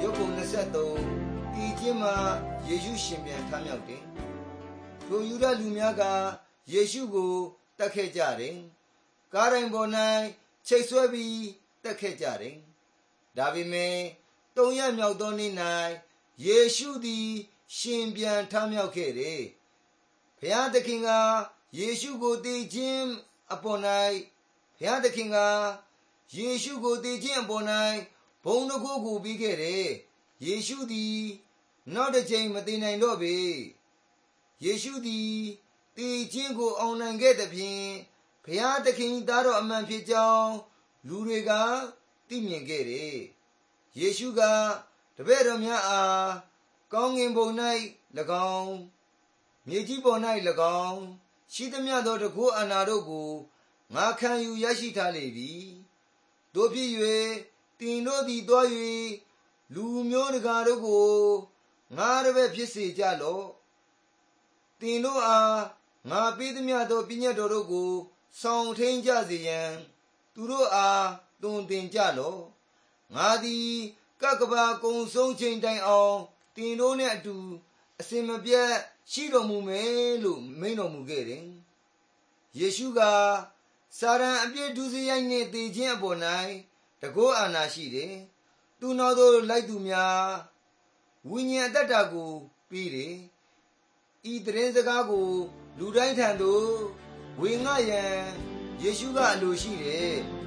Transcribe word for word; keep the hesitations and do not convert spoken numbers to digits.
ရုပ်ပုံနှစ်ဆယ့်သုံးတည်ခြင်းမှာယေရှုရှင်ပြန်ထမြောက်တယ်ထိုယူဒလူများကယေရှုကိုတတ်ခဲ့ကြတယ်ကားတိုင်းပေါ်၌ချိတ်ဆွဲပြီးတတ်ခဲ့ကြတယ်ဒါပေမဲ့သုံးရက်မြောက်သောနေ့၌ယေရှုသည်ရှင်ပြန်ထမြောက်ခဲ့တယ်ဘုရားသခင်ကယေရှုကိုတည်ခြင်းအပေါ်၌ဘုရားသခင်ကယေရှုကိုတည်ခြင်းအပေါ်၌ဘုံတစ်ခုကိုပြီးခဲ့တယ်ယေရှုသည်နောက်တစ်ချိန်မတည်နိုင်တော့ပေယေရှုသည်တည်ခြင်းကိုအောင်နိုင်ခဲ့သဖြင့်ဘုရားသခင်သားတော်အမှန်ဖြစ်ကြောင်းလူတွေကသိမြင်ခဲ့တယ်ယေရှုကတပည့်တော်များအားကောင်းကင်ဘုံ၌၎င်းမြေကြီးပေါ်၌၎င်းရှိသမျှသောတကုအာဏာတို့ကိုငါခံယူရရှိထားလေပြီတို့ဖြစ်၍တင်တို့သည်သွား၍လူမျိုးတကာတို့ကိုငါတပည့်ဖြစ်စေကြလော့တင်တို့အားငါပေးသမျှသောပညတ်တော်တို့ကိုဆောင်ထိန်ကြစေရန်သူတို့အားသွန်သင်ကြလော့ငါသည်ကကဘာကုံဆုံးချိန်တိုင်အောင်တင်တို့နှင့်အတူအစင်မပြတ်ရှိတော်မူမယ်လို့မိန့်တော်မူခဲ့တယ်ယေရှုကစာရန်အပြစ်ဒုစရိုက်နှင့်တည်ခြင်းအပေါ်၌တကုအာဏာရှိတယ်သူနောက်သို့လိုက်သူများဝိညာဉ်အသက်တာကိုပေးတယ်ဤသတင်းစကားကိုလူတိုင်းထံသို့ဝေငှရန်ယေရှုကအလိုရှိတယ်